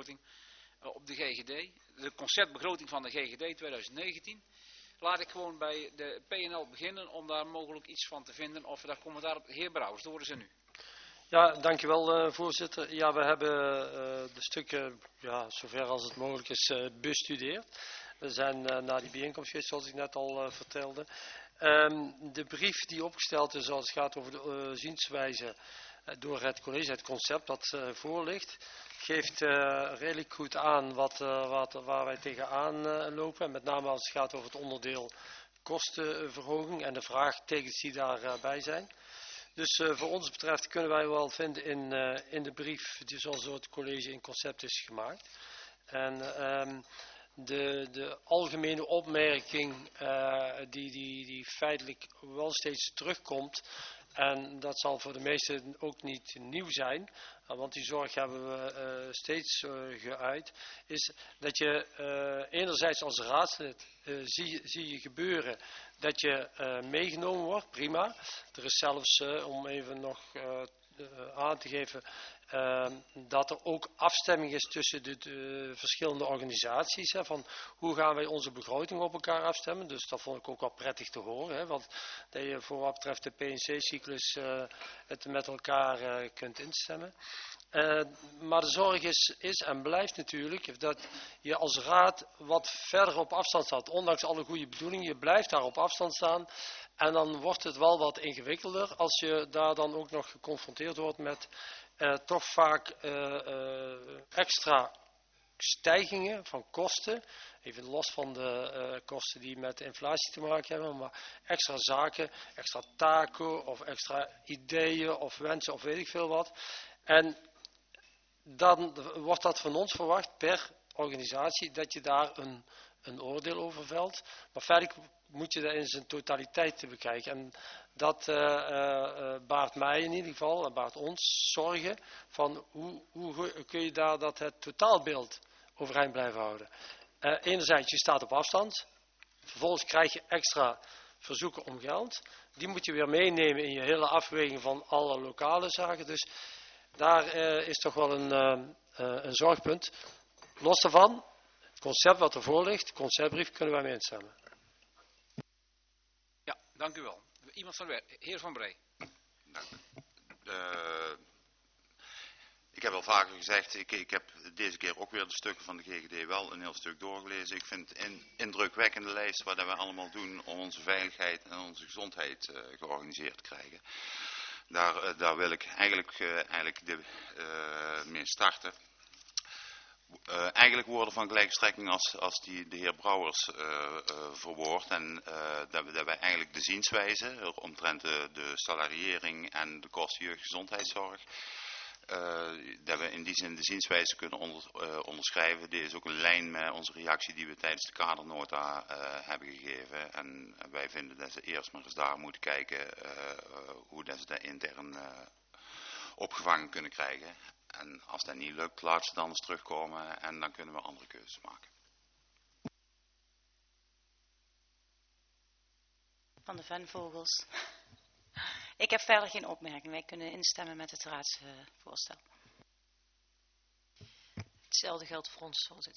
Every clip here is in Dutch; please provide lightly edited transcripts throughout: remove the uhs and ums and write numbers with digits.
begroting op de GGD. De conceptbegroting van de GGD 2019. Laat ik gewoon bij de PNL beginnen om daar mogelijk iets van te vinden. Of daar commentaar op. Heer Brouwers, dat horen ze nu. Ja, dankjewel voorzitter. Ja, we hebben de stukken, zover als het mogelijk is, bestudeerd. We zijn naar die bijeenkomst geweest, zoals ik net al vertelde. De brief die opgesteld is als het gaat over de zienswijze door het college, het concept dat voor ligt, geeft redelijk goed aan waar wij tegenaan lopen. En met name als het gaat over het onderdeel kostenverhoging en de vraagtekens die daarbij zijn. Dus voor ons betreft kunnen wij wel vinden in de brief die zoals door het college in concept is gemaakt. En de algemene opmerking die feitelijk wel steeds terugkomt. En dat zal voor de meesten ook niet nieuw zijn, want die zorg hebben we steeds geuit, is dat je enerzijds als raadslid zie je gebeuren dat je meegenomen wordt, prima. Er is zelfs, om even nog aan te geven, dat er ook afstemming is tussen de verschillende organisaties. Hè, van hoe gaan wij onze begroting op elkaar afstemmen. Dus dat vond ik ook wel prettig te horen. Hè, want dat je voor wat betreft de PNC-cyclus het met elkaar kunt instemmen. Maar de zorg is en blijft natuurlijk dat je als raad wat verder op afstand staat. Ondanks alle goede bedoelingen, je blijft daar op afstand staan. En dan wordt het wel wat ingewikkelder als je daar dan ook nog geconfronteerd wordt met toch vaak extra stijgingen van kosten. Even los van de kosten die met inflatie te maken hebben, maar extra zaken, extra taken of extra ideeën of wensen of weet ik veel wat. En dan wordt dat van ons verwacht per organisatie dat je daar een oordeel over velt. Maar verder moet je dat in zijn totaliteit te bekijken. En dat baart mij in ieder geval, en baart ons zorgen van hoe kun je daar dat het totaalbeeld overeind blijven houden. Enerzijds, je staat op afstand. Vervolgens krijg je extra verzoeken om geld. Die moet je weer meenemen in je hele afweging van alle lokale zaken. Dus daar is toch wel een zorgpunt. Los daarvan, het concept wat ervoor ligt, de conceptbrief, kunnen wij mee instemmen. Ja, dank u wel. Iemand van de heer Van Bree. Ik heb al vaker gezegd, ik heb deze keer ook weer de stukken van de GGD wel een heel stuk doorgelezen. Ik vind het een indrukwekkende lijst wat we allemaal doen om onze veiligheid en onze gezondheid georganiseerd te krijgen. Daar wil ik eigenlijk mee starten. Eigenlijk woorden van gelijke strekking als die de heer Brouwers verwoordt. En dat wij eigenlijk de zienswijze omtrent de salariering en de kosten jeugdgezondheidszorg. Dat we in die zin de zienswijze kunnen onderschrijven. Dit is ook een lijn met onze reactie die we tijdens de kadernota hebben gegeven. En wij vinden dat ze eerst maar eens daar moeten kijken hoe dat ze dat intern opgevangen kunnen krijgen. En als dat niet lukt, laat ze dan eens terugkomen en dan kunnen we andere keuzes maken. Van de Venvogels. Ik heb verder geen opmerking. Wij kunnen instemmen met het raadsvoorstel. Hetzelfde geldt voor ons, voorzitter.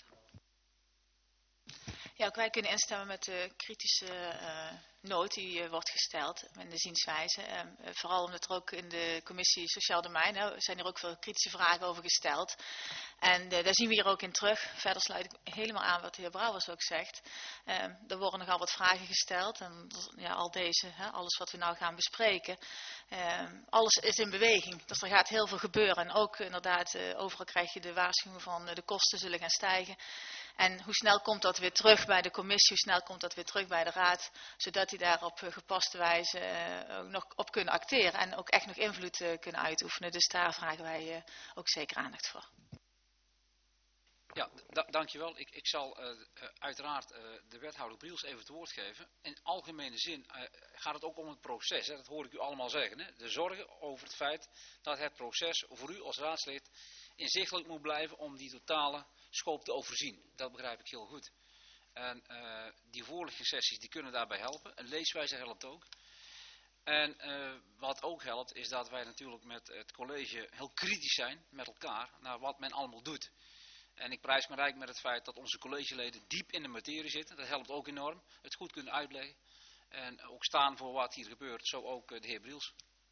Ja, ook wij kunnen instemmen met de kritische noot die wordt gesteld in de zienswijze. Vooral omdat er ook in de commissie Sociaal Domein zijn er ook veel kritische vragen over gesteld. En daar zien we hier ook in terug. Verder sluit ik helemaal aan wat de heer Brouwers ook zegt. Er worden nogal wat vragen gesteld. En ja, alles wat we nou gaan bespreken. Alles is in beweging. Dus er gaat heel veel gebeuren. En ook inderdaad, overal krijg je de waarschuwing van de kosten zullen gaan stijgen. En hoe snel komt dat weer terug bij de commissie, hoe snel komt dat weer terug bij de raad, zodat die daar op gepaste wijze ook nog op kunnen acteren en ook echt nog invloed kunnen uitoefenen. Dus daar vragen wij ook zeker aandacht voor. Ja, dankjewel. Ik zal uiteraard de wethouder Briels even het woord geven. In algemene zin gaat het ook om het proces. Hè? Dat hoor ik u allemaal zeggen. Hè? De zorgen over het feit dat het proces voor u als raadslid inzichtelijk moet blijven om die totale scope te overzien. Dat begrijp ik heel goed. En die voorlichtingssessies die kunnen daarbij helpen. Een leeswijze helpt ook. En wat ook helpt is dat wij natuurlijk met het college heel kritisch zijn met elkaar naar wat men allemaal doet. En ik prijs me rijk met het feit dat onze collegeleden diep in de materie zitten. Dat helpt ook enorm. Het goed kunnen uitleggen. En ook staan voor wat hier gebeurt. Zo ook de heer Briels.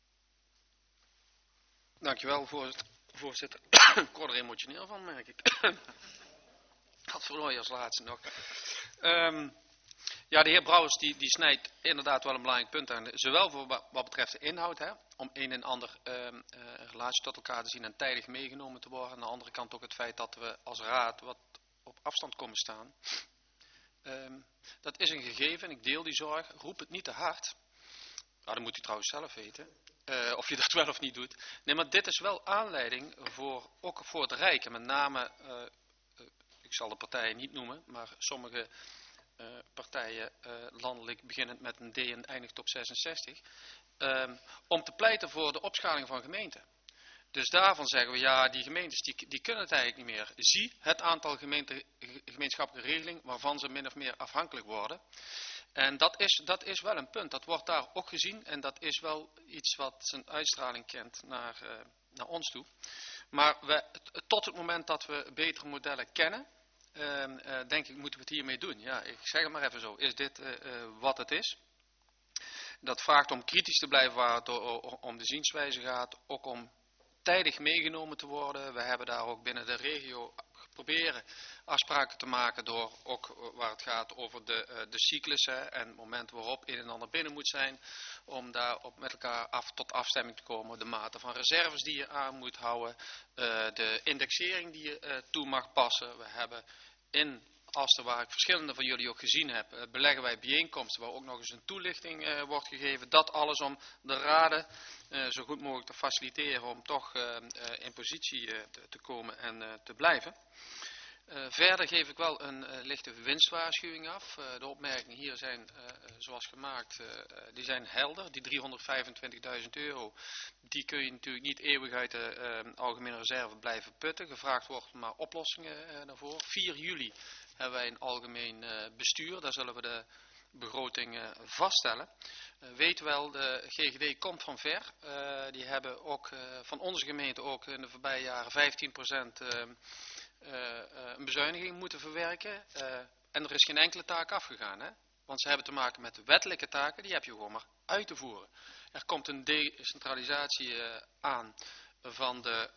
Dankjewel, voorzitter. Ik word er emotioneel van, merk ik. Dat verloor je als laatste nog. Ja, de heer Brouwers die snijdt inderdaad wel een belangrijk punt aan. Zowel voor wat betreft de inhoud, hè, om een en ander relatie tot elkaar te zien en tijdig meegenomen te worden. Aan de andere kant ook het feit dat we als raad wat op afstand komen staan. Dat is een gegeven en ik deel die zorg. Roep het niet te hard. Nou, dat moet u trouwens zelf weten. Of je dat wel of niet doet. Nee, maar dit is wel aanleiding ook voor het Rijk. En met name, ik zal de partijen niet noemen, maar sommige partijen landelijk beginnend met een D en eindigt op 66. Om te pleiten voor de opschaling van gemeenten. Dus daarvan zeggen we, ja, die gemeentes die kunnen het eigenlijk niet meer. Zie het aantal gemeenschappelijke regelingen waarvan ze min of meer afhankelijk worden. En dat is wel een punt. Dat wordt daar ook gezien en dat is wel iets wat zijn uitstraling kent naar ons toe. Maar tot het moment dat we betere modellen kennen, denk ik moeten we het hiermee doen. Ja, ik zeg het maar even zo. Is dit wat het is? Dat vraagt om kritisch te blijven waar het om de zienswijze gaat. Ook om tijdig meegenomen te worden. We hebben daar ook binnen de regio proberen afspraken te maken door ook waar het gaat over de cyclus en het moment waarop een en ander binnen moet zijn. Om daar met elkaar tot afstemming te komen. De mate van reserves die je aan moet houden. De indexering die je toe mag passen. We hebben in Asten, waar ik verschillende van jullie ook gezien heb, beleggen wij bijeenkomsten waar ook nog eens een toelichting wordt gegeven. Dat alles om de raden zo goed mogelijk te faciliteren om toch in positie te komen en te blijven. Verder geef ik wel een lichte winstwaarschuwing af. De opmerkingen hier zijn zoals gemaakt, die zijn helder. Die €325.000, die kun je natuurlijk niet eeuwig uit de algemene reserve blijven putten. Gevraagd wordt maar oplossingen daarvoor. 4 juli hebben wij een algemeen bestuur. Daar zullen we de begroting vaststellen. Weet wel, de GGD komt van ver. Die hebben ook van onze gemeente ook in de voorbije jaren 15% een bezuiniging moeten verwerken. En er is geen enkele taak afgegaan. Hè? Want ze hebben te maken met de wettelijke taken, die heb je gewoon maar uit te voeren. Er komt een decentralisatie aan van de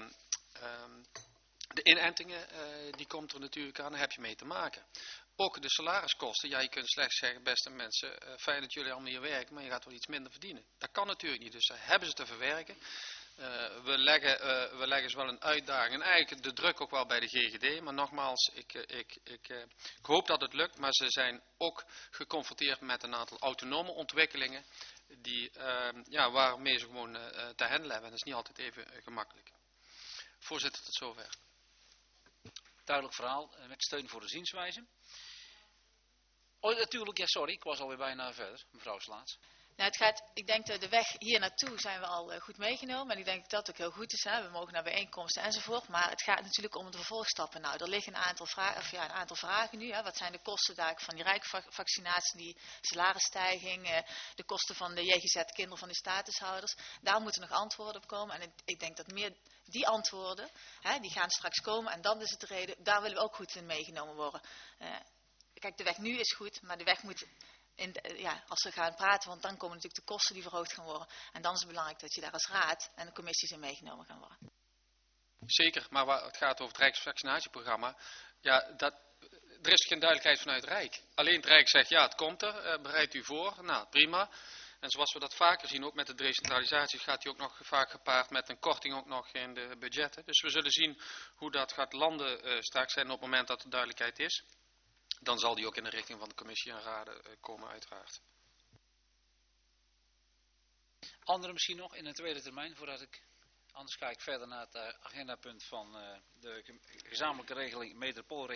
inentingen, die komt er natuurlijk aan, daar heb je mee te maken. Ook de salariskosten, ja, je kunt slechts zeggen, beste mensen, fijn dat jullie allemaal hier werken, maar je gaat wel iets minder verdienen. Dat kan natuurlijk niet, dus daar hebben ze te verwerken. We leggen ze wel een uitdaging en eigenlijk de druk ook wel bij de GGD, maar nogmaals, ik hoop dat het lukt, maar ze zijn ook geconfronteerd met een aantal autonome ontwikkelingen waarmee ze gewoon te handelen hebben en dat is niet altijd even gemakkelijk. Voorzitter, tot zover. Duidelijk verhaal, met steun voor de zienswijze. Oh, natuurlijk, ja, sorry, ik was alweer bijna verder, mevrouw Slaats. Nou, ik denk dat de weg hier naartoe zijn we al goed meegenomen. En ik denk dat het ook heel goed is. Hè. We mogen naar bijeenkomsten enzovoort. Maar het gaat natuurlijk om de vervolgstappen. Nou, er liggen een aantal vragen nu. Hè. Wat zijn de kosten daar van die rijkvaccinatie, die salarisstijging, de kosten van de JGZ, kinderen van de statushouders. Daar moeten nog antwoorden op komen. En ik denk dat meer die antwoorden, die gaan straks komen. En dan is het de reden, daar willen we ook goed in meegenomen worden. Kijk, de weg nu is goed, maar de weg moet... als we gaan praten, want dan komen natuurlijk de kosten die verhoogd gaan worden. En dan is het belangrijk dat je daar als raad en de commissies in meegenomen gaan worden. Zeker, maar waar het gaat over het Rijksvaccinatieprogramma, ja, er is geen duidelijkheid vanuit het Rijk. Alleen het Rijk zegt, ja, het komt er, bereid u voor, nou, prima. En zoals we dat vaker zien, ook met de decentralisatie, gaat die ook nog vaak gepaard met een korting ook nog in de budgetten. Dus we zullen zien hoe dat gaat landen straks en op het moment dat er duidelijkheid is. Dan zal die ook in de richting van de commissie en raden komen uiteraard. Anderen misschien nog in een tweede termijn, anders ga ik verder naar het agendapunt van de gezamenlijke regeling metropoolregeling.